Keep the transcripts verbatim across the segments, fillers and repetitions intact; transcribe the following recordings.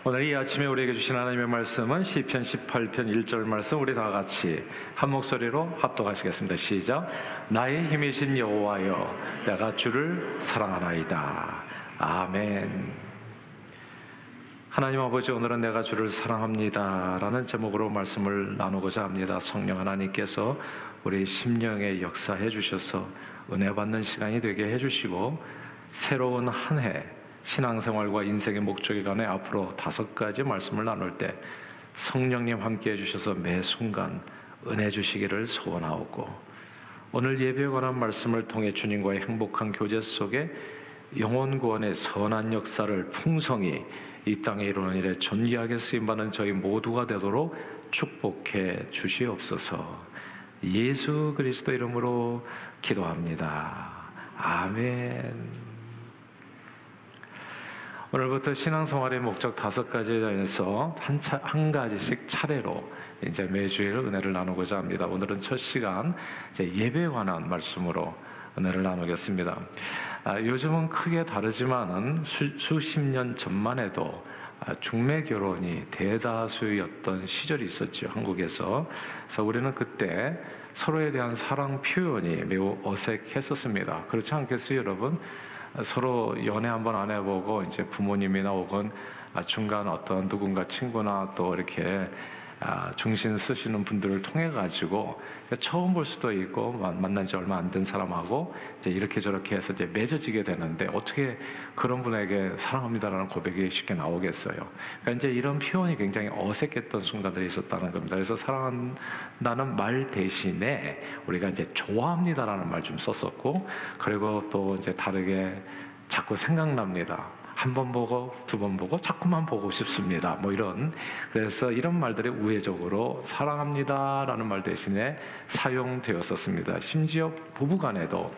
오늘 이 아침에 우리에게 주신 하나님의 말씀은 시편 십팔 편 일 절 말씀, 우리 다 같이 한 목소리로 합독하시겠습니다. 시작. 나의 힘이신 여호와여, 내가 주를 사랑하나이다. 아멘. 하나님 아버지, 오늘은 내가 주를 사랑합니다 라는 제목으로 말씀을 나누고자 합니다. 성령 하나님께서 우리 심령에 역사해 주셔서 은혜 받는 시간이 되게 해주시고, 새로운 한 해 신앙생활과 인생의 목적에 관해 앞으로 다섯 가지 말씀을 나눌 때 성령님 함께 해주셔서 매 순간 은혜 주시기를 소원하옵고, 오늘 예배에 관한 말씀을 통해 주님과의 행복한 교제 속에 영혼 구원의 선한 역사를 풍성히 이 땅에 이루는 일에 존귀하게 쓰임받는 저희 모두가 되도록 축복해 주시옵소서. 예수 그리스도 이름으로 기도합니다. 아멘. 오늘부터 신앙생활의 목적 다섯 가지에 대해서 한, 차, 한 가지씩 차례로 이제 매주일 은혜를 나누고자 합니다. 오늘은 첫 시간 이제 예배에 관한 말씀으로 은혜를 나누겠습니다. 아, 요즘은 크게 다르지만은 수, 수십 년 전만 해도 아, 중매 결혼이 대다수였던 시절이 있었죠, 한국에서. 그래서 우리는 그때 서로에 대한 사랑 표현이 매우 어색했었습니다. 그렇지 않겠어요, 여러분? 서로 연애 한번 안 해보고 이제 부모님이나 혹은 중간 어떤 누군가 친구나 또 이렇게 중심 쓰시는 분들을 통해 가지고 처음 볼 수도 있고 만난 지 얼마 안 된 사람하고 이제 이렇게 저렇게 해서 이제 맺어지게 되는데, 어떻게 그런 분에게 사랑합니다라는 고백이 쉽게 나오겠어요? 그러니까 이제 이런 표현이 굉장히 어색했던 순간들이 있었다는 겁니다. 그래서 사랑한다는 말 대신에 우리가 이제 좋아합니다라는 말 좀 썼었고, 그리고 또 이제 다르게 자꾸 생각납니다. 한 번 보고 두 번 보고 자꾸만 보고 싶습니다. 뭐 이런, 그래서 이런 말들이 우회적으로 사랑합니다라는 말 대신에 사용되었었습니다. 심지어 부부간에도,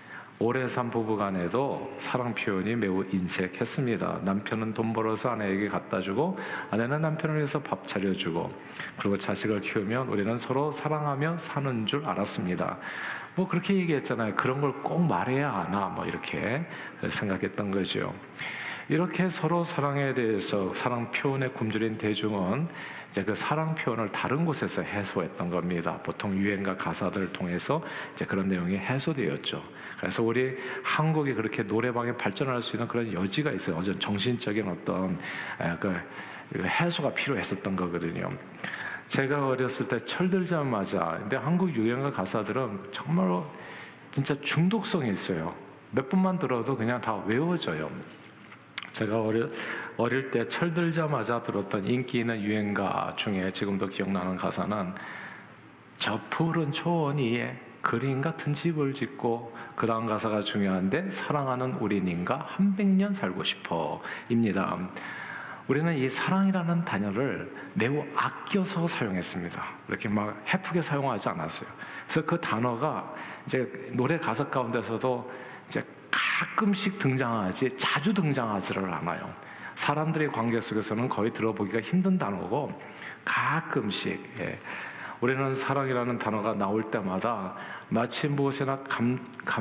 오래 산 부부간에도 사랑 표현이 매우 인색했습니다. 남편은 돈 벌어서 아내에게 갖다 주고, 아내는 남편을 위해서 밥 차려주고, 그리고 자식을 키우면 우리는 서로 사랑하며 사는 줄 알았습니다. 뭐 그렇게 얘기했잖아요. 그런 걸 꼭 말해야 하나, 뭐 이렇게 생각했던 거죠. 이렇게 서로 사랑에 대해서 사랑 표현에 굶주린 대중은 이제 그 사랑 표현을 다른 곳에서 해소했던 겁니다. 보통 유행가 가사들을 통해서 이제 그런 내용이 해소되었죠. 그래서 우리 한국이 그렇게 노래방에 발전할 수 있는 그런 여지가 있어요. 어떤 정신적인 어떤 그 해소가 필요했었던 거거든요. 제가 어렸을 때 철들자마자, 근데 한국 유행가 가사들은 정말로 진짜 중독성이 있어요. 몇 번만 들어도 그냥 다 외워져요. 제가 어릴, 어릴 때 철들자마자 들었던 인기 있는 유행가 중에 지금도 기억나는 가사는, 저 푸른 초원 위에 그림 같은 집을 짓고, 그 다음 가사가 중요한데, 사랑하는 우리님과 한백 년 살고 싶어 입니다. 우리는 이 사랑이라는 단어를 매우 아껴서 사용했습니다. 이렇게 막 해프게 사용하지 않았어요. 그래서 그 단어가 이제 노래 가사 가운데서도 이제 가끔씩 등장하지 자주 등장하지를 않아요. 사람들의 관계 속에서는 거의 들어보기가 힘든 단어고, 가끔씩 예. 우리는 사랑이라는 단어가 나올 때마다 마치 무엇이나 감,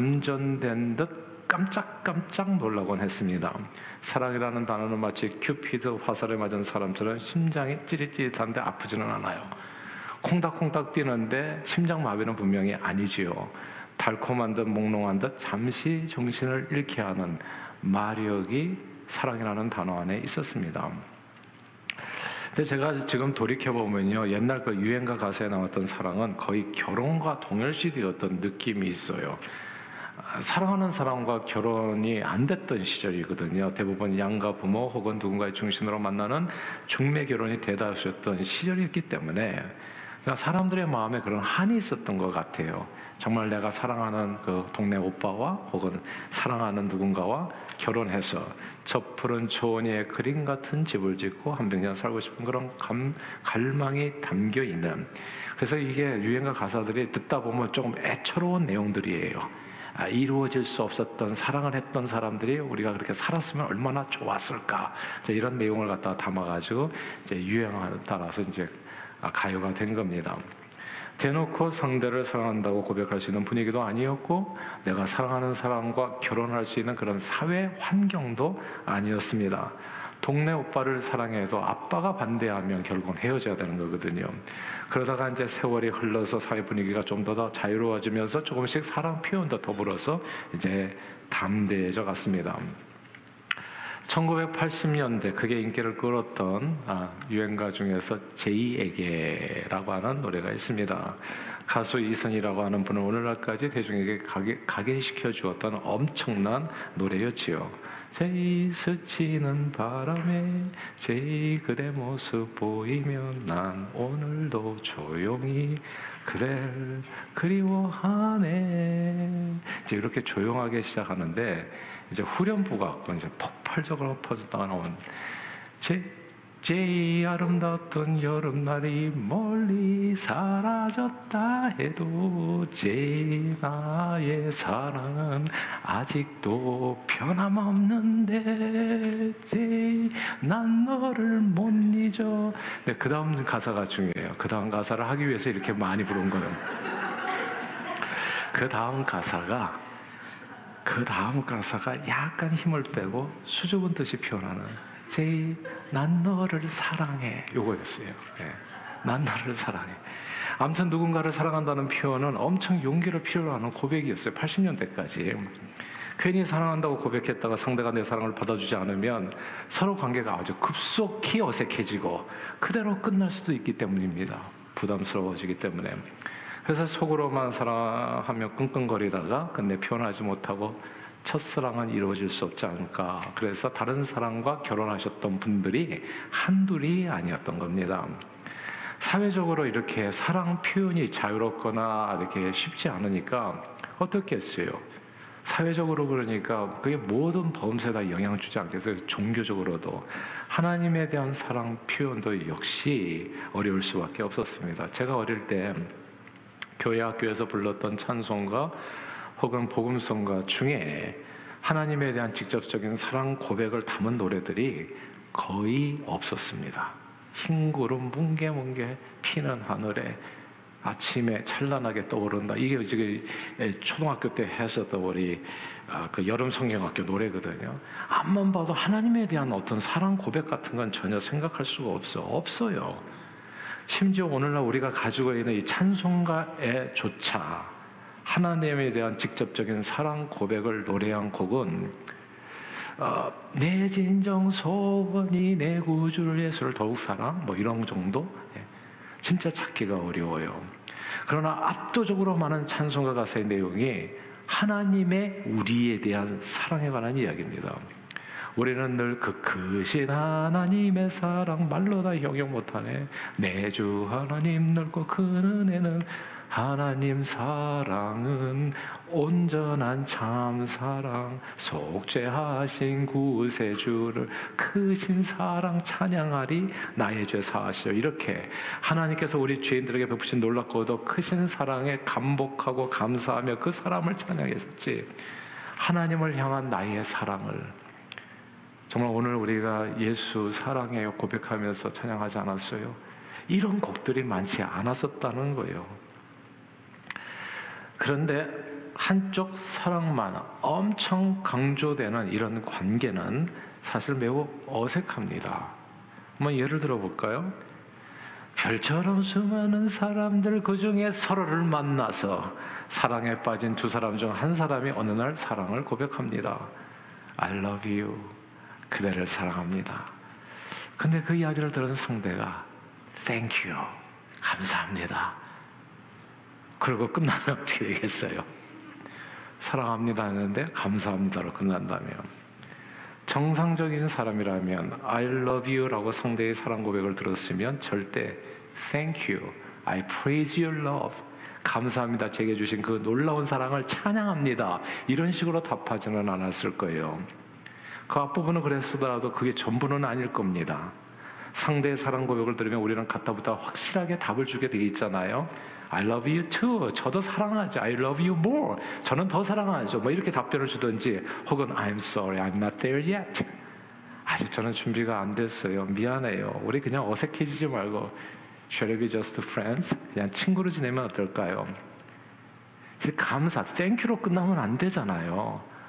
감전된 듯 깜짝깜짝 놀라곤 했습니다. 사랑이라는 단어는 마치 큐피드 화살에 맞은 사람처럼 심장이 찌릿찌릿한데 아프지는 않아요. 콩닥콩닥 뛰는데 심장마비는 분명히 아니지요. 달콤한 듯 몽롱한 듯 잠시 정신을 잃게 하는 마력이 사랑이라는 단어 안에 있었습니다. 근데 제가 지금 돌이켜보면요, 옛날 그 유행가 가사에 나왔던 사랑은 거의 결혼과 동일시되었던 느낌이 있어요. 사랑하는 사람과 결혼이 안 됐던 시절이거든요. 대부분 양가 부모 혹은 누군가의 중심으로 만나는 중매 결혼이 대다수였던 시절이었기 때문에 사람들의 마음에 그런 한이 있었던 것 같아요. 정말 내가 사랑하는 그 동네 오빠와 혹은 사랑하는 누군가와 결혼해서 저 푸른 초원 위에 그림 같은 집을 짓고 한백 년 살고 싶은 그런 감, 갈망이 담겨 있는, 그래서 이게 유행가 가사들이 듣다 보면 조금 애처로운 내용들이에요. 아, 이루어질 수 없었던 사랑을 했던 사람들이 우리가 그렇게 살았으면 얼마나 좋았을까, 이런 내용을 갖다 담아가지고 이제 유행에 따라서 이제 가요가 된 겁니다. 대놓고 상대를 사랑한다고 고백할 수 있는 분위기도 아니었고, 내가 사랑하는 사람과 결혼할 수 있는 그런 사회 환경도 아니었습니다. 동네 오빠를 사랑해도 아빠가 반대하면 결국은 헤어져야 되는 거거든요. 그러다가 이제 세월이 흘러서 사회 분위기가 좀 더 자유로워지면서 조금씩 사랑 표현도 더불어서 이제 담대해져 갔습니다. 천구백팔십 년대 크게 인기를 끌었던 아, 유행가 중에서 제이에게라고 하는 노래가 있습니다. 가수 이선희라고 하는 분은 오늘날까지 대중에게 각인시켜 주었던 엄청난 노래였지요. 제이 스치는 바람에 제이 그대 모습 보이면 난 오늘도 조용히 그댈 그리워하네. 이제 이렇게 조용하게 시작하는데 이제 후렴부가 이제 폭발적으로 퍼져 나온 제 제일 아름다웠던 여름날이 멀리 사라졌다 해도 제일 나의 사랑은 아직도 변함없는데 제일 난 너를 못 잊어. 네, 그 다음 가사가 중요해요. 그 다음 가사를 하기 위해서 이렇게 많이 부른 거예요. 그 다음 가사가 그 다음 가사가 약간 힘을 빼고 수줍은 듯이 표현하는 제이 난 너를 사랑해 요거였어요. 네. 난 너를 사랑해. 아무튼 누군가를 사랑한다는 표현은 엄청 용기를 필요로 하는 고백이었어요. 팔십 년대까지. 괜히 사랑한다고 고백했다가 상대가 내 사랑을 받아주지 않으면 서로 관계가 아주 급속히 어색해지고 그대로 끝날 수도 있기 때문입니다. 부담스러워지기 때문에. 그래서 속으로만 사랑하며 끙끙거리다가 끝내 표현하지 못하고 첫사랑은 이루어질 수 없지 않을까. 그래서 다른 사람과 결혼하셨던 분들이 한둘이 아니었던 겁니다. 사회적으로 이렇게 사랑 표현이 자유롭거나 이렇게 쉽지 않으니까 어떻게 했어요? 사회적으로 그러니까 그게 모든 범죄에 다 영향을 주지 않겠어요? 종교적으로도 하나님에 대한 사랑 표현도 역시 어려울 수밖에 없었습니다. 제가 어릴 때 교회 학교에서 불렀던 찬송가 혹은 복음성가 중에 하나님에 대한 직접적인 사랑 고백을 담은 노래들이 거의 없었습니다. 흰 구름 뭉게뭉게 피는 하늘에 아침에 찬란하게 떠오른다. 이게 지금 초등학교 때 했었던 우리 그 여름 성경학교 노래거든요. 앞만 봐도 하나님에 대한 어떤 사랑 고백 같은 건 전혀 생각할 수가 없어. 없어요. 심지어 오늘날 우리가 가지고 있는 이 찬송가에조차 하나님에 대한 직접적인 사랑 고백을 노래한 곡은 어, 내 진정 소원이 내 구주를 예수를 더욱 사랑 뭐 이런 정도? 예. 진짜 찾기가 어려워요. 그러나 압도적으로 많은 찬송가 가사의 내용이 하나님의 우리에 대한 사랑에 관한 이야기입니다. 우리는 늘 그 크신 하나님의 사랑 말로 다 형용 못하네. 내 주 하나님 넓고 큰 은혜는 하나님 사랑은 온전한 참사랑 속죄하신 구세주를 크신 사랑 찬양하리 나의 죄 사하시오. 이렇게 하나님께서 우리 죄인들에게 베푸신 놀랍고도 크신 사랑에 감복하고 감사하며 그 사람을 찬양했었지. 하나님을 향한 나의 사랑을 정말 오늘 우리가 예수 사랑해요 고백하면서 찬양하지 않았어요? 이런 곡들이 많지 않았었다는 거예요. 그런데 한쪽 사랑만 엄청 강조되는 이런 관계는 사실 매우 어색합니다. 한번 예를 들어볼까요? 별처럼 수많은 사람들 그 중에 서로를 만나서 사랑에 빠진 두 사람 중 한 사람이 어느 날 사랑을 고백합니다. I love you. 그대를 사랑합니다. 근데 그 이야기를 들은 상대가 Thank you. 감사합니다. 그리고 끝나면 어떻게 되겠어요? 사랑합니다 하는데 감사합니다로 끝난다면 정상적인 사람이라면 I love you 라고 상대의 사랑 고백을 들었으면 절대 Thank you, I praise your love 감사합니다 제게 주신 그 놀라운 사랑을 찬양합니다 이런 식으로 답하지는 않았을 거예요. 그 앞부분은 그랬으더라도 그게 전부는 아닐 겁니다. 상대의 사랑 고백을 들으면 우리는 갖다부터 확실하게 답을 주게 되어 있잖아요. I love you too. 저도 사랑하죠. I love you more. 저는 더 사랑하죠. 뭐 이렇게 답변을 주든지 혹은 I'm sorry, I'm not there yet. 아직 저는 준비가 안 됐어요. 미안해요. 우리 그냥 어색해지지 말고 Shall we be just friends? 그냥 친구로 지내면 어떨까요? 이제 감사, thank you로 끝나면 안 되잖아요.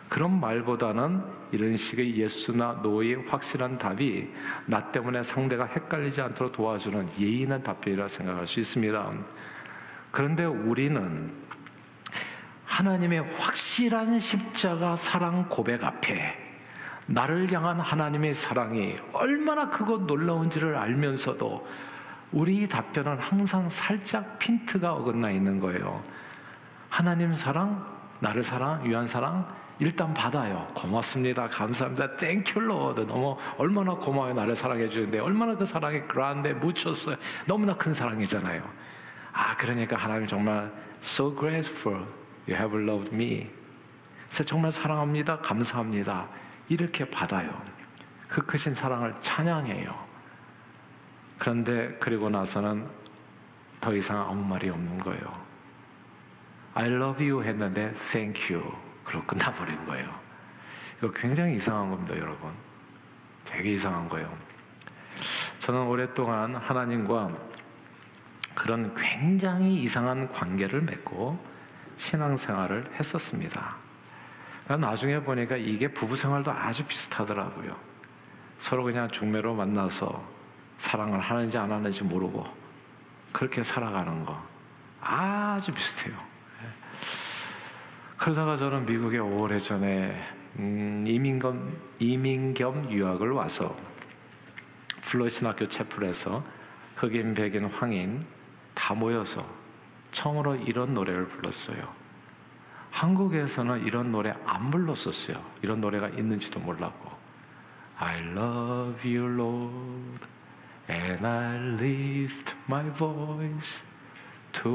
그런 말보다는 이런 식의 예스나 노의 확실한 답이 나 때문에 상대가 헷갈리지 않도록 도와주는 예의 있는 답변이라 생각할 수 있습니다. 그런데 우리는 하나님의 확실한 십자가 사랑 고백 앞에 나를 향한 하나님의 사랑이 얼마나 크고 놀라운지를 알면서도 우리 답변은 항상 살짝 핀트가 어긋나 있는 거예요. 하나님 사랑, 나를 사랑, 위한 사랑 일단 받아요. 고맙습니다. 감사합니다. 땡큐 로드. 너무 얼마나 고마워요. 나를 사랑해 주는데 얼마나 그 사랑이 그라운드에 묻혔어요. 너무나 큰 사랑이잖아요. 아, 그러니까 하나님 정말 so grateful you have loved me. 그래서 정말 사랑합니다. 감사합니다. 이렇게 받아요. 그 크신 사랑을 찬양해요. 그런데 그리고 나서는 더 이상 아무 말이 없는 거예요. I love you 했는데 thank you 그러고 끝나버린 거예요. 이거 굉장히 이상한 겁니다, 여러분. 되게 이상한 거예요. 저는 오랫동안 하나님과 그런 굉장히 이상한 관계를 맺고 신앙생활을 했었습니다. 나중에 보니까 이게 부부생활도 아주 비슷하더라고요. 서로 그냥 중매로 만나서 사랑을 하는지 안 하는지 모르고 그렇게 살아가는 거 아주 비슷해요. 그러다가 저는 미국에 오래전에 음, 이민 겸, 이민 겸 유학을 와서 플로신학교 채플에서 흑인, 백인, 황인 다 모여서 처음으로 이런 노래를 불렀어요. 한국에서는 이런 노래 안 불렀었어요. 이런 노래가 있는지도 몰랐고 I love you Lord and I lift my voice to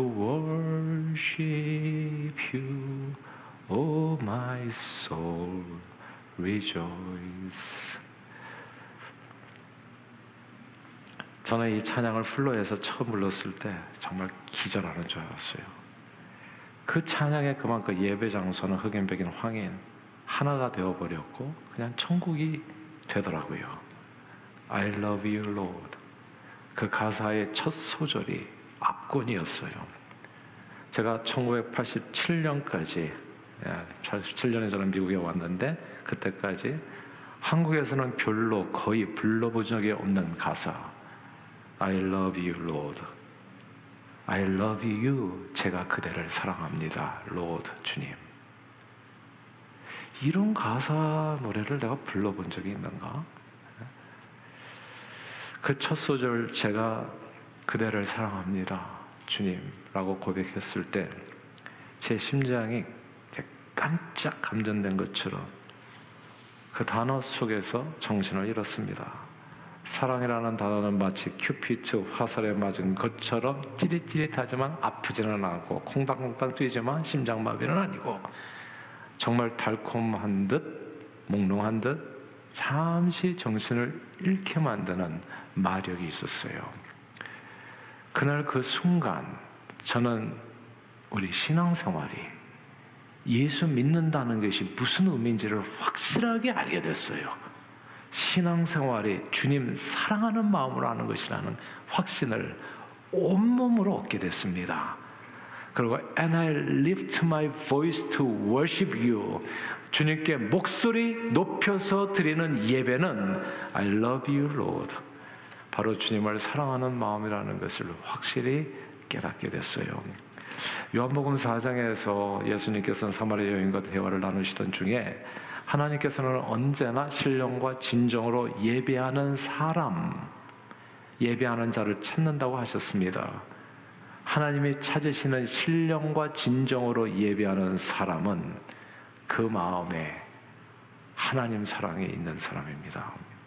worship you Oh my soul rejoice. 저는 이 찬양을 플로에서 처음 불렀을 때 정말 기절하는 줄 알았어요. 그 찬양의 그만큼 예배 장소는 흑인, 백인, 황인 하나가 되어버렸고 그냥 천국이 되더라고요. I love you Lord. 그 가사의 첫 소절이 압권이었어요. 제가 천구백팔십칠 년까지 팔십칠 년에 저는 미국에 왔는데 그때까지 한국에서는 별로 거의 불러본 적이 없는 가사 I love you Lord I love you 제가 그대를 사랑합니다 Lord 주님. 이런 가사 노래를 내가 불러본 적이 있는가? 그 첫 소절 제가 그대를 사랑합니다 주님라고 고백했을 때 제 심장이 깜짝 감전된 것처럼 그 단어 속에서 정신을 잃었습니다. 사랑이라는 단어는 마치 큐피트 화살에 맞은 것처럼 찌릿찌릿하지만 아프지는 않고 콩닥콩닥 뛰지만 심장마비는 아니고 정말 달콤한 듯 몽롱한 듯 잠시 정신을 잃게 만드는 마력이 있었어요. 그날 그 순간 저는 우리 신앙생활이 예수 믿는다는 것이 무슨 의미인지를 확실하게 알게 됐어요. 신앙생활이 주님 사랑하는 마음으로 하는 것이라는 확신을 온몸으로 얻게 됐습니다. 그리고 And I lift my voice to worship you. 주님께 목소리 높여서 드리는 예배는 I love you Lord. 바로 주님을 사랑하는 마음이라는 것을 확실히 깨닫게 됐어요. 요한복음 사 장에서 예수님께서는 사마리아 여인과 대화를 나누시던 중에 하나님께서는 언제나 신령과 진정으로 예배하는 사람, 예배하는 자를 찾는다고 하셨습니다. 하나님이 찾으시는 신령과 진정으로 예배하는 사람은 그 마음에 하나님 사랑이 있는 사람입니다.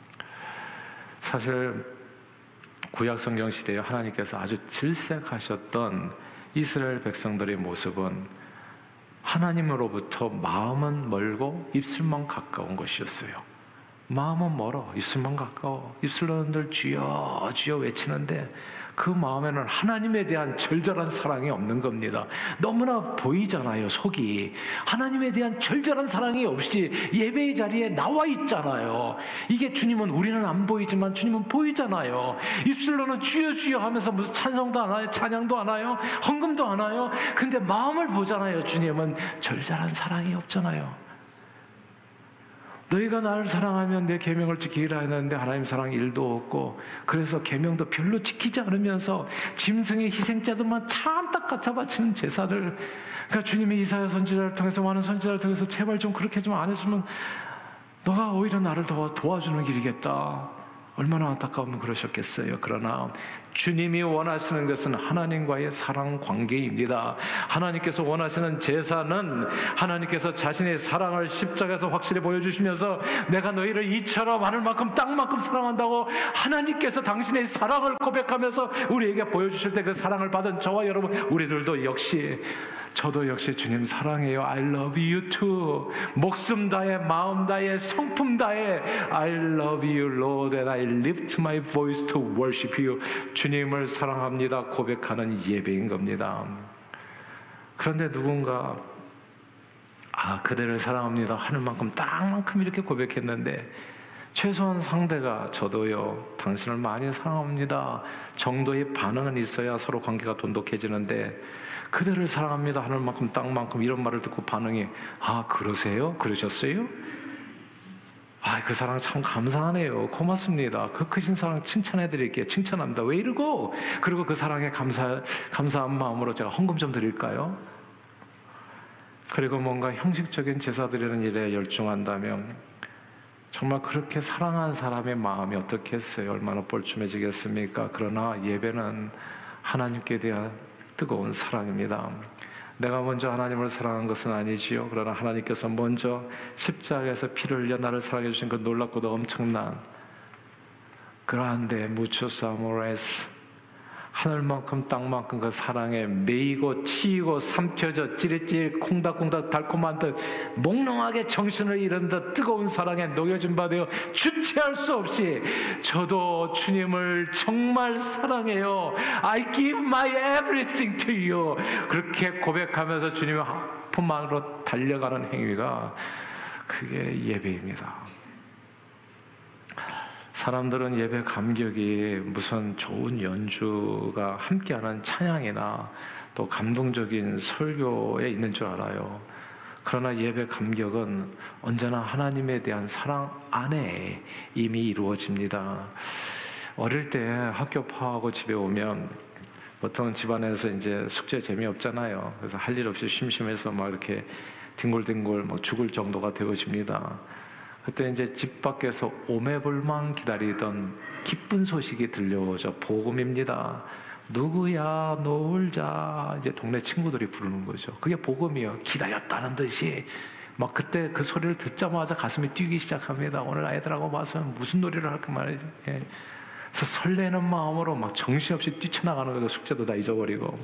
사실 구약 성경 시대에 하나님께서 아주 질색하셨던 이스라엘 백성들의 모습은 하나님으로부터 마음은 멀고 입술만 가까운 것이었어요. 마음은 멀어 입술만 가까워. 입술로는 늘 주여 주여 외치는데 그 마음에는 하나님에 대한 절절한 사랑이 없는 겁니다. 너무나 보이잖아요. 속이 하나님에 대한 절절한 사랑이 없이 예배의 자리에 나와 있잖아요. 이게 주님은 우리는 안 보이지만 주님은 보이잖아요. 입술로는 주여 주여 하면서 무슨 찬송도 안 하요, 찬양도 안 하요, 헌금도 안 하요. 근데 마음을 보잖아요. 주님은 절절한 사랑이 없잖아요. 너희가 나를 사랑하면 내 계명을 지키리라 했는데 하나님 사랑 일도 없고, 그래서 계명도 별로 지키지 않으면서 짐승의 희생자들만 찬딱 갖다 바치는 제사들. 그러니까 주님이 이사야 선지자를 통해서, 많은 선지자를 통해서 제발 좀 그렇게 좀 안 했으면 너가 오히려 나를 더 도와주는 길이겠다. 얼마나 안타까우면 그러셨겠어요. 그러나 주님이 원하시는 것은 하나님과의 사랑 관계입니다. 하나님께서 원하시는 제사는 하나님께서 자신의 사랑을 십자가에서 확실히 보여주시면서 내가 너희를 이처럼 하늘만큼 땅만큼 사랑한다고 하나님께서 당신의 사랑을 고백하면서 우리에게 보여주실 때 그 사랑을 받은 저와 여러분, 우리들도 역시, 저도 역시 주님 사랑해요. I love you too. 목숨 다해, 마음 다해, 성품 다해 I love you Lord and I lift my voice to worship you. 주님을 사랑합니다 고백하는 예배인 겁니다. 그런데 누군가 아 그대를 사랑합니다 하늘만큼 땅만큼 이렇게 고백했는데 최소한 상대가 저도요 당신을 많이 사랑합니다 정도의 반응은 있어야 서로 관계가 돈독해지는데, 그대를 사랑합니다 하늘만큼 땅만큼 이런 말을 듣고 반응이 아 그러세요? 그러셨어요? 아, 그 사랑 참 감사하네요. 고맙습니다. 그 크신 사랑 칭찬해드릴게요. 칭찬합니다. 왜 이러고? 그리고 그 사랑에 감사, 감사한 마음으로 제가 헌금 좀 드릴까요? 그리고 뭔가 형식적인 제사 드리는 일에 열중한다면 정말 그렇게 사랑한 사람의 마음이 어떻겠어요? 얼마나 뻘쭘해지겠습니까? 그러나 예배는 하나님께 대한 뜨거운 사랑입니다. 내가 먼저 하나님을 사랑한 것은 아니지요. 그러나 하나님께서 먼저 십자가에서 피를 흘려 나를 사랑해 주신 그 놀랍고도 엄청난 그란데 무초스 아모레스, 하늘만큼 땅만큼 그 사랑에 매이고 치이고 삼켜져 찌릿찌릿 콩닥콩닥 달콤한 듯 몽롱하게 정신을 잃은 듯 뜨거운 사랑에 녹여진 바 되어 주체할 수 없이 저도 주님을 정말 사랑해요. I give my everything to you. 그렇게 고백하면서 주님의 품안으로 달려가는 행위가 그게 예배입니다. 사람들은 예배 감격이 무슨 좋은 연주가 함께하는 찬양이나 또 감동적인 설교에 있는 줄 알아요. 그러나 예배 감격은 언제나 하나님에 대한 사랑 안에 이미 이루어집니다. 어릴 때 학교 파하고 집에 오면 보통 집안에서 이제 숙제 재미없잖아요. 그래서 할 일 없이 심심해서 막 이렇게 뒹굴뒹굴 막 죽을 정도가 되어집니다. 그때 이제 집 밖에서 오매불망 기다리던 기쁜 소식이 들려오죠. 복음입니다. 누구야 놀자, 이제 동네 친구들이 부르는 거죠. 그게 복음이요. 기다렸다는 듯이 막 그때 그 소리를 듣자마자 가슴이 뛰기 시작합니다. 오늘 아이들하고 와서 무슨 놀이를 할까 말이죠. 예. 그래서 설레는 마음으로 막 정신없이 뛰쳐나가는 거죠. 숙제도 다 잊어버리고.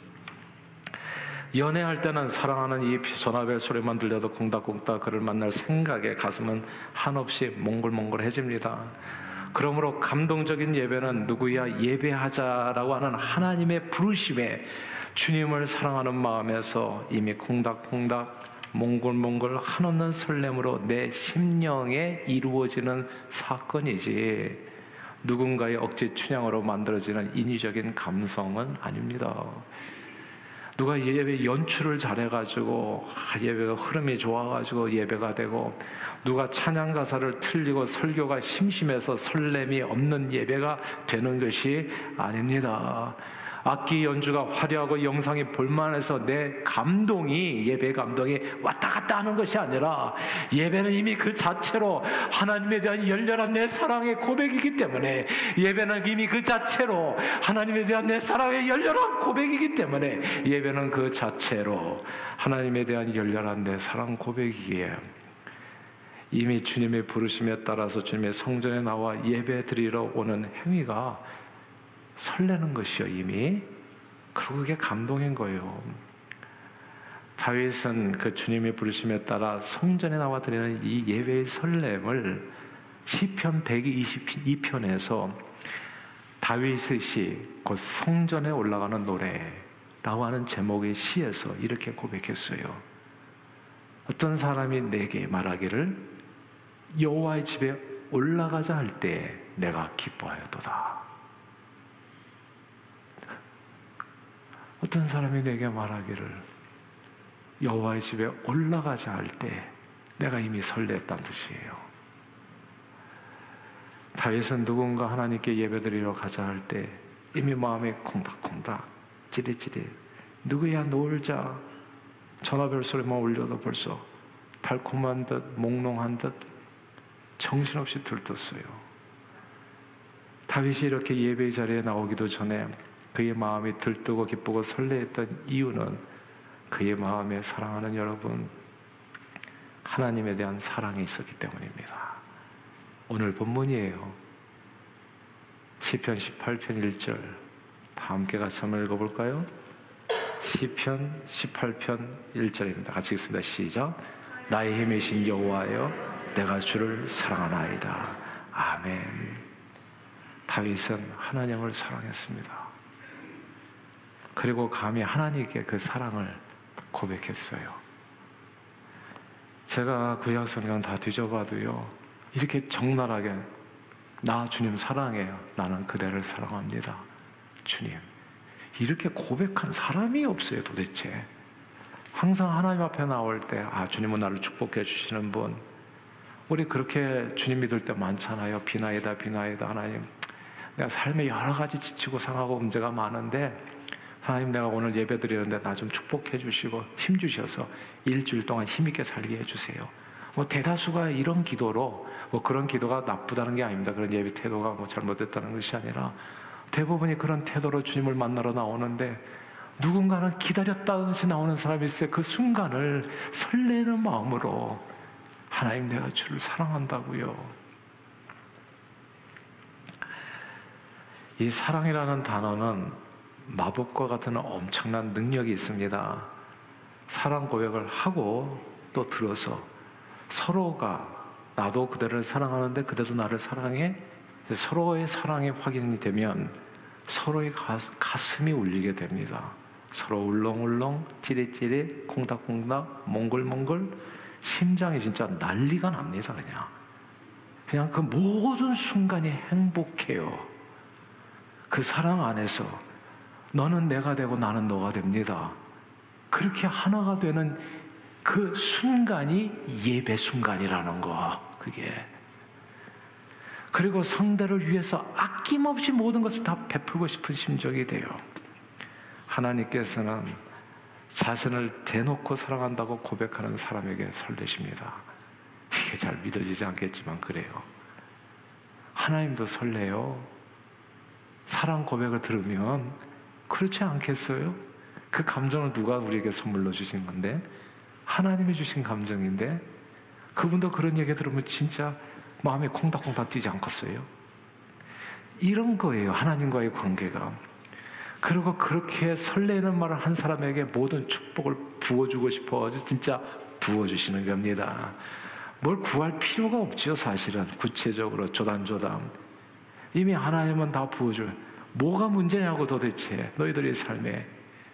연애할 때는 사랑하는 이 전화벨 소리만 들려도 콩닥콩닥 그를 만날 생각에 가슴은 한없이 몽글몽글해집니다. 그러므로 감동적인 예배는 누구야 예배하자라고 하는 하나님의 부르심에 주님을 사랑하는 마음에서 이미 콩닥콩닥 몽글몽글 한없는 설렘으로 내 심령에 이루어지는 사건이지 누군가의 억지 춘향으로 만들어지는 인위적인 감성은 아닙니다. 누가 예배 연출을 잘해가지고 예배가 흐름이 좋아가지고 예배가 되고, 누가 찬양 가사를 틀리고 설교가 심심해서 설렘이 없는 예배가 되는 것이 아닙니다. 악기 연주가 화려하고 영상이 볼만해서 내 감동이, 예배 감동이 왔다 갔다 하는 것이 아니라 예배는 이미 그 자체로 하나님에 대한 열렬한 내 사랑의 고백이기 때문에, 예배는 이미 그 자체로 하나님에 대한 내 사랑의 열렬한 고백이기 때문에 예배는 그 자체로 하나님에 대한 열렬한 내 사랑 고백이기에 이미 주님의 부르심에 따라서 주님의 성전에 나와 예배 드리러 오는 행위가 설레는 것이요 이미. 그리고 그게 감동인 거예요. 다윗은 그 주님의 부르심에 따라 성전에 나와 드리는 이 예배의 설렘을 시편 백이십이 편에서 다윗의 시, 곧 성전에 올라가는 노래라고 하는 제목의 시에서 이렇게 고백했어요. 어떤 사람이 내게 말하기를 여호와의 집에 올라가자 할 때 내가 기뻐하였도다. 어떤 사람이 내게 말하기를 여호와의 집에 올라가자 할 때 내가 이미 설레했다는 뜻이에요. 다윗은 누군가 하나님께 예배드리러 가자 할 때 이미 마음에 콩닥콩닥 찌릿찌릿, 누구야 놀자, 전화벨 소리만 울려도 벌써 달콤한 듯 몽롱한 듯 정신없이 들떴어요. 다윗이 이렇게 예배 자리에 나오기도 전에 그의 마음이 들뜨고 기쁘고 설레했던 이유는 그의 마음에 사랑하는 여러분, 하나님에 대한 사랑이 있었기 때문입니다. 오늘 본문이에요. 시편 십팔 편 일 절, 다 함께 같이 한번 읽어볼까요? 시편 십팔 편 일 절입니다. 같이 읽습니다. 시작. 나의 힘이신 여호와여, 내가 주를 사랑하나이다. 아멘. 다윗은 하나님을 사랑했습니다. 그리고 감히 하나님께 그 사랑을 고백했어요. 제가 구약 성경 다 뒤져봐도요, 이렇게 적나라하게 나 주님 사랑해요, 나는 그대를 사랑합니다, 주님, 이렇게 고백한 사람이 없어요. 도대체 항상 하나님 앞에 나올 때, 아, 주님은 나를 축복해 주시는 분. 우리 그렇게 주님 믿을 때 많잖아요. 비나이다 비나이다. 하나님, 내가 삶에 여러 가지 지치고 상하고 문제가 많은데 하나님, 내가 오늘 예배 드리는데 나 좀 축복해 주시고 힘 주셔서 일주일 동안 힘있게 살게 해주세요. 뭐 대다수가 이런 기도로, 뭐 그런 기도가 나쁘다는 게 아닙니다. 그런 예배 태도가 뭐 잘못됐다는 것이 아니라 대부분이 그런 태도로 주님을 만나러 나오는데, 누군가는 기다렸다듯이 나오는 사람이 있어요. 그 순간을 설레는 마음으로, 하나님, 내가 주를 사랑한다고요. 이 사랑이라는 단어는 마법과 같은 엄청난 능력이 있습니다. 사랑 고백을 하고 또 들어서 서로가, 나도 그대를 사랑하는데 그대도 나를 사랑해, 서로의 사랑이 확인이 되면 서로의 가슴이 울리게 됩니다. 서로 울렁울렁, 찌릿찌릿, 콩닥콩닥, 몽글몽글, 심장이 진짜 난리가 납니다. 그냥 그냥 그 모든 순간이 행복해요. 그 사랑 안에서 너는 내가 되고 나는 너가 됩니다. 그렇게 하나가 되는 그 순간이 예배 순간이라는 거, 그게. 그리고 상대를 위해서 아낌없이 모든 것을 다 베풀고 싶은 심정이 돼요. 하나님께서는 자신을 대놓고 사랑한다고 고백하는 사람에게 설레십니다. 이게 잘 믿어지지 않겠지만 그래요. 하나님도 설레요. 사랑 고백을 들으면. 그렇지 않겠어요? 그 감정을 누가 우리에게 선물로 주신 건데? 하나님이 주신 감정인데, 그분도 그런 얘기 들으면 진짜 마음이 콩닥콩닥 뛰지 않겠어요? 이런 거예요, 하나님과의 관계가. 그리고 그렇게 설레는 말을 한 사람에게 모든 축복을 부어주고 싶어가지고 진짜 부어주시는 겁니다. 뭘 구할 필요가 없죠, 사실은. 구체적으로 조단조단 이미 하나님은 다 부어줘요. 뭐가 문제냐고 도대체 너희들의 삶에.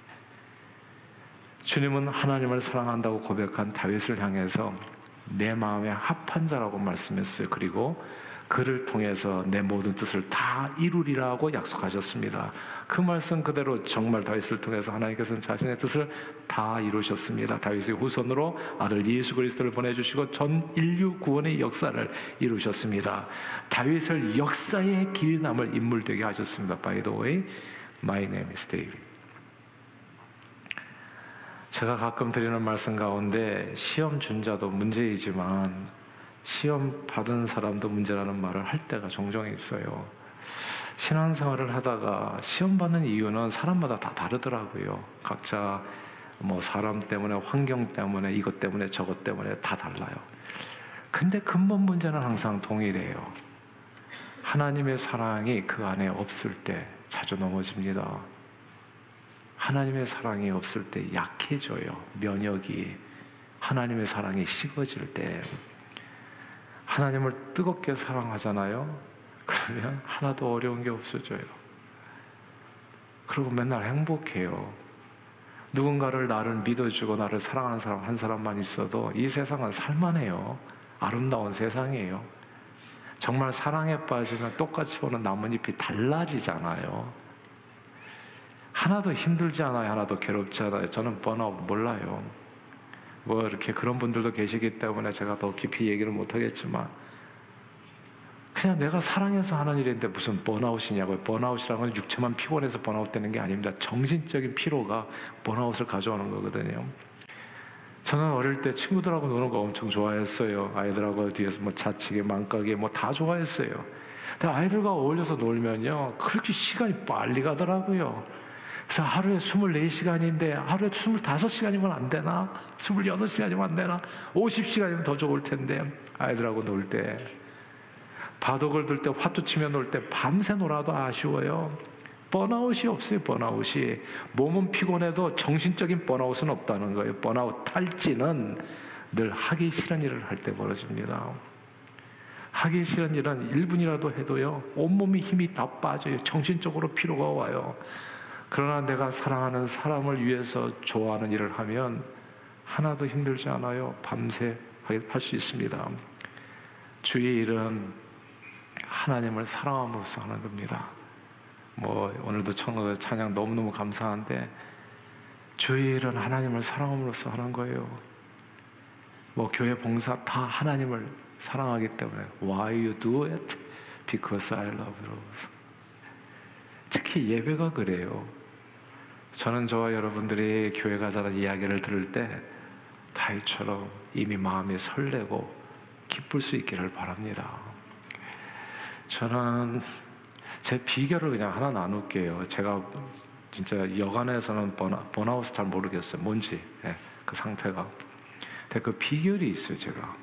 주님은 하나님을 사랑한다고 고백한 다윗을 향해서 내 마음에 합한 자라고 말씀했어요. 그리고 그를 통해서 내 모든 뜻을 다 이루리라고 약속하셨습니다. 그 말씀 그대로 정말 다윗을 통해서 하나님께서는 자신의 뜻을 다 이루셨습니다. 다윗의 후손으로 아들 예수 그리스도를 보내주시고 전 인류 구원의 역사를 이루셨습니다. 다윗을 역사의 길이 남을 인물 되게 하셨습니다. By the way, my name is David. 제가 가끔 드리는 말씀 가운데 시험 준 자도 문제이지만 시험 받은 사람도 문제라는 말을 할 때가 종종 있어요. 신앙생활을 하다가 시험 받는 이유는 사람마다 다 다르더라고요. 각자 뭐 사람 때문에, 환경 때문에, 이것 때문에, 저것 때문에 다 달라요. 근데 근본 문제는 항상 동일해요. 하나님의 사랑이 그 안에 없을 때 자주 넘어집니다. 하나님의 사랑이 없을 때 약해져요. 면역이. 하나님의 사랑이 식어질 때, 하나님을 뜨겁게 사랑하잖아요. 그러면 하나도 어려운 게 없어져요. 그리고 맨날 행복해요. 누군가를 나를 믿어주고 나를 사랑하는 사람 한 사람만 있어도 이 세상은 살만해요. 아름다운 세상이에요. 정말 사랑에 빠지면 똑같이 보는 나뭇잎이 달라지잖아요. 하나도 힘들지 않아요. 하나도 괴롭지 않아요. 저는 번아웃 몰라요. 뭐 이렇게 그런 분들도 계시기 때문에 제가 더 깊이 얘기를 못하겠지만, 그냥 내가 사랑해서 하는 일인데 무슨 번아웃이냐고요. 번아웃이라는 건 육체만 피곤해서 번아웃 되는 게 아닙니다. 정신적인 피로가 번아웃을 가져오는 거거든요. 저는 어릴 때 친구들하고 노는 거 엄청 좋아했어요. 아이들하고 뒤에서 뭐 자치기, 망가기 뭐 다 좋아했어요. 근데 아이들과 어울려서 놀면요, 그렇게 시간이 빨리 가더라고요. 그래서 하루에 스물네 시간인데 하루에 스물다섯 시간이면 안 되나? 스물여덟 시간이면 안 되나? 오십 시간이면 더 좋을 텐데, 아이들하고 놀 때 바둑을 둘 때, 화투 치며 놀 때 밤새 놀아도 아쉬워요. 번아웃이 없어요. 번아웃이. 몸은 피곤해도 정신적인 번아웃은 없다는 거예요. 번아웃 탈진은 늘 하기 싫은 일을 할 때 벌어집니다. 하기 싫은 일은 일 분이라도 해도요, 온몸이 힘이 다 빠져요. 정신적으로 피로가 와요. 그러나 내가 사랑하는 사람을 위해서 좋아하는 일을 하면 하나도 힘들지 않아요. 밤새 할 수 있습니다. 주의 일은 하나님을 사랑함으로써 하는 겁니다. 뭐 오늘도 청노 찬양 너무너무 감사한데, 주의 일은 하나님을 사랑함으로써 하는 거예요. 뭐 교회 봉사 다 하나님을 사랑하기 때문에. Why you do it? Because I love you. 특히 예배가 그래요. 저는 저와 여러분들이 교회 가자는 이야기를 들을 때 다윗처럼 이미 마음이 설레고 기쁠 수 있기를 바랍니다. 저는 제 비결을 그냥 하나 나눌게요. 제가 진짜 여간에서는 번아, 번아웃을 잘 모르겠어요. 뭔지, 예, 그 상태가. 근데 그 비결이 있어요. 제가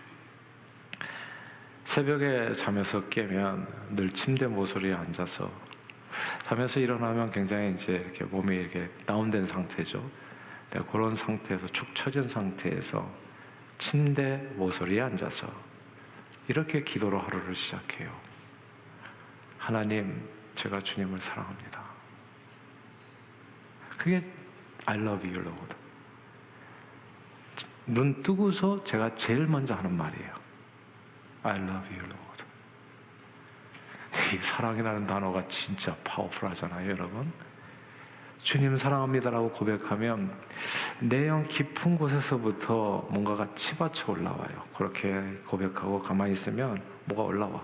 새벽에 잠에서 깨면 늘 침대 모서리에 앉아서, 잠에서 일어나면 굉장히 이제 이렇게 몸이 이렇게 다운된 상태죠. 네, 그런 상태에서 축 처진 상태에서 침대 모서리에 앉아서 이렇게 기도로 하루를 시작해요. 하나님, 제가 주님을 사랑합니다. 그게 I love you, Lord. 눈 뜨고서 제가 제일 먼저 하는 말이에요. I love you, Lord. 이 사랑이라는 단어가 진짜 파워풀하잖아요, 여러분. 주님 사랑합니다라고 고백하면 내영 깊은 곳에서부터 뭔가가 치받쳐 올라와요. 그렇게 고백하고 가만히 있으면 뭐가 올라와.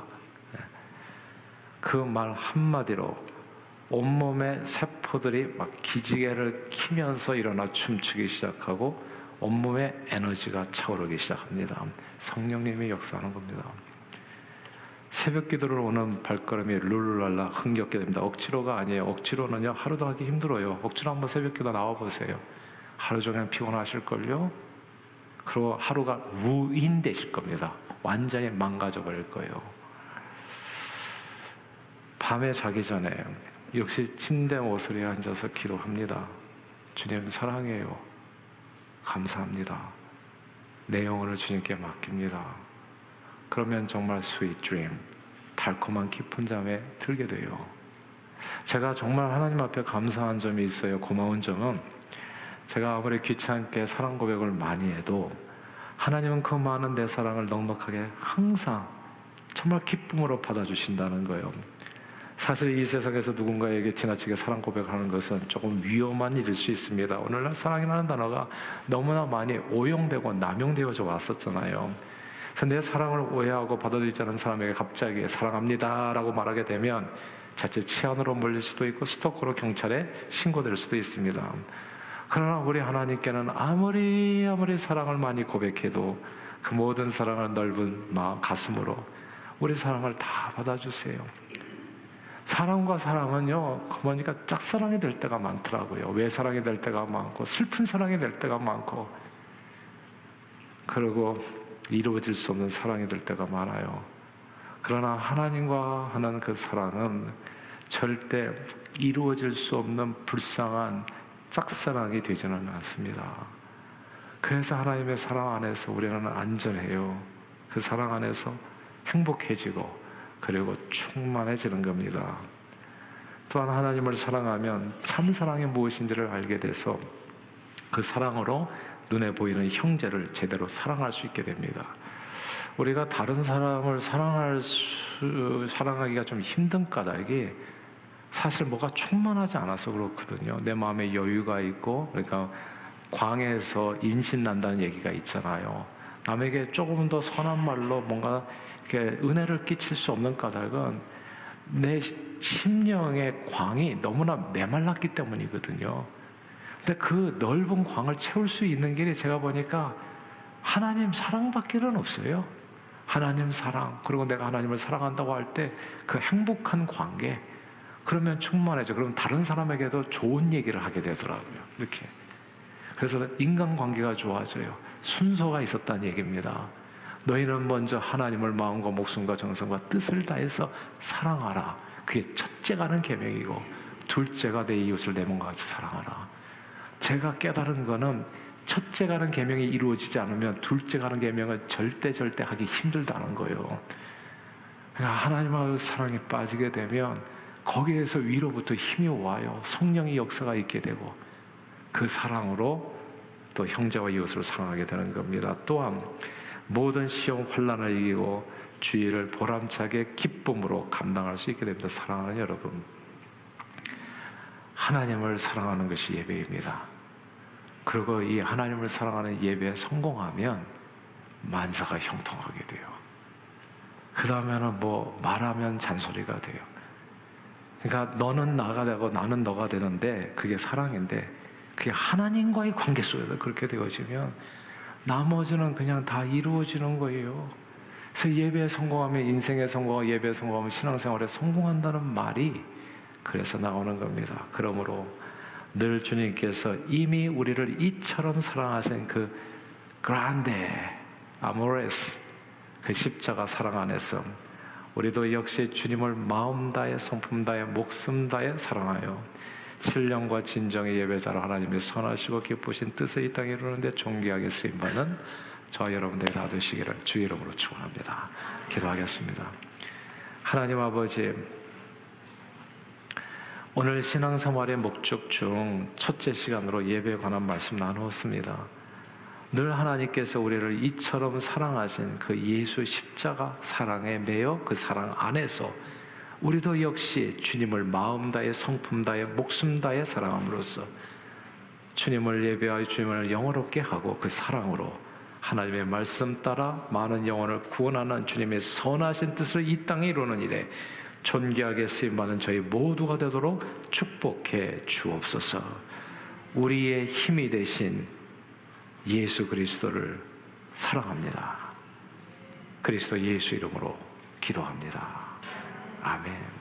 그 말 한마디로 온몸의 세포들이 막 기지개를 키면서 일어나 춤추기 시작하고 온몸에 에너지가 차오르기 시작합니다. 성령님이 역사하는 겁니다. 새벽 기도를 오는 발걸음이 룰루랄라 흥겹게 됩니다. 억지로가 아니에요. 억지로는요, 하루도 하기 힘들어요. 억지로 한번 새벽 기도 나와보세요. 하루 종일 피곤하실걸요? 그리고 하루가 무인되실 겁니다. 완전히 망가져 버릴 거예요. 밤에 자기 전에 역시 침대 모서리에 앉아서 기도합니다. 주님 사랑해요. 감사합니다. 내 영혼을 주님께 맡깁니다. 그러면 정말 sweet dream, 달콤한 깊은 잠에 들게 돼요. 제가 정말 하나님 앞에 감사한 점이 있어요. 고마운 점은, 제가 아무리 귀찮게 사랑 고백을 많이 해도 하나님은 그 많은 내 사랑을 넉넉하게 항상 정말 기쁨으로 받아주신다는 거예요. 사실 이 세상에서 누군가에게 지나치게 사랑 고백하는 것은 조금 위험한 일일 수 있습니다. 오늘날 사랑이라는 단어가 너무나 많이 오용되고 남용되어져 왔었잖아요. 그래서 내 사랑을 오해하고 받아들이지 않은 사람에게 갑자기 사랑합니다 라고 말하게 되면 자칫 치안으로 몰릴 수도 있고 스토커로 경찰에 신고될 수도 있습니다. 그러나 우리 하나님께는 아무리 아무리 사랑을 많이 고백해도 그 모든 사랑을 넓은 마음, 가슴으로 우리 사랑을 다 받아주세요. 사랑과 사랑은요, 그러니까 짝사랑이 될 때가 많더라고요. 외사랑이 될 때가 많고 슬픈 사랑이 될 때가 많고, 그리고 이루어질 수 없는 사랑이 될 때가 많아요. 그러나 하나님과 하는 그 사랑은 절대 이루어질 수 없는 불쌍한 짝사랑이 되지는 않습니다. 그래서 하나님의 사랑 안에서 우리는 안전해요. 그 사랑 안에서 행복해지고 그리고 충만해지는 겁니다. 또한 하나님을 사랑하면 참 사랑이 무엇인지를 알게 돼서 그 사랑으로 눈에 보이는 형제를 제대로 사랑할 수 있게 됩니다. 우리가 다른 사람을 사랑할 수, 사랑하기가 좀 힘든 까닭이 사실 뭐가 충만하지 않아서 그렇거든요. 내 마음에 여유가 있고, 그러니까 광야에서 인심 난다는 얘기가 있잖아요. 남에게 조금 더 선한 말로 뭔가 이렇게 은혜를 끼칠 수 없는 까닭은 내 심령의 광이 너무나 메말랐기 때문이거든요. 근데 그 넓은 광을 채울 수 있는 길이 제가 보니까 하나님 사랑밖에는 없어요. 하나님 사랑, 그리고 내가 하나님을 사랑한다고 할 때 그 행복한 관계, 그러면 충만해져. 그럼 다른 사람에게도 좋은 얘기를 하게 되더라고요. 이렇게. 그래서 인간관계가 좋아져요. 순서가 있었다는 얘기입니다. 너희는 먼저 하나님을 마음과 목숨과 정성과 뜻을 다해서 사랑하라. 그게 첫째가는 계명이고, 둘째가 내 이웃을 내 몸과 같이 사랑하라. 제가 깨달은 거는 첫째가는 계명이 이루어지지 않으면 둘째가는 계명을 절대 절대 하기 힘들다는 거예요. 그러니까 하나님의 사랑에 빠지게 되면 거기에서 위로부터 힘이 와요. 성령의 역사가 있게 되고 그 사랑으로 또 형제와 이웃을 사랑하게 되는 겁니다. 또한 모든 시험 환난을 이기고 주의를 보람차게 기쁨으로 감당할 수 있게 됩니다. 사랑하는 여러분, 하나님을 사랑하는 것이 예배입니다. 그리고 이 하나님을 사랑하는 예배에 성공하면 만사가 형통하게 돼요. 그 다음에는 뭐 말하면 잔소리가 돼요. 그러니까 너는 나가 되고 나는 너가 되는데 그게 사랑인데, 그게 하나님과의 관계 속에서 그렇게 되어지면 나머지는 그냥 다 이루어지는 거예요. 그래서 예배에 성공하면 인생에 성공하고 예배에 성공하면 신앙생활에 성공한다는 말이 그래서 나오는 겁니다. 그러므로 늘 주님께서 이미 우리를 이처럼 사랑하신 그 그란데 아모레스, 그 십자가 사랑 안에서 우리도 역시 주님을 마음 다해 성품 다해 목숨 다해 사랑하여 신령과 진정의 예배자로 하나님의 선하시고 기쁘신 뜻을 이 땅에 이루는데 존귀하게 쓰임받는 저와 여러분들이 다 되시기를 주의 이름으로 축원합니다. 기도하겠습니다. 하나님 아버지, 오늘 신앙생활의 목적 중 첫째 시간으로 예배에 관한 말씀 나누었습니다. 늘 하나님께서 우리를 이처럼 사랑하신 그 예수 십자가 사랑에 매여 그 사랑 안에서 우리도 역시 주님을 마음 다해 성품 다해 목숨 다해 사랑함으로써 주님을 예배하여 주님을 영원롭게 하고 그 사랑으로 하나님의 말씀 따라 많은 영혼을 구원하는 주님의 선하신 뜻을 이 땅에 이루는 일에 존귀하게 쓰임받는 저희 모두가 되도록 축복해 주옵소서. 우리의 힘이 되신 예수 그리스도를 사랑합니다. 그리스도 예수 이름으로 기도합니다. 아멘.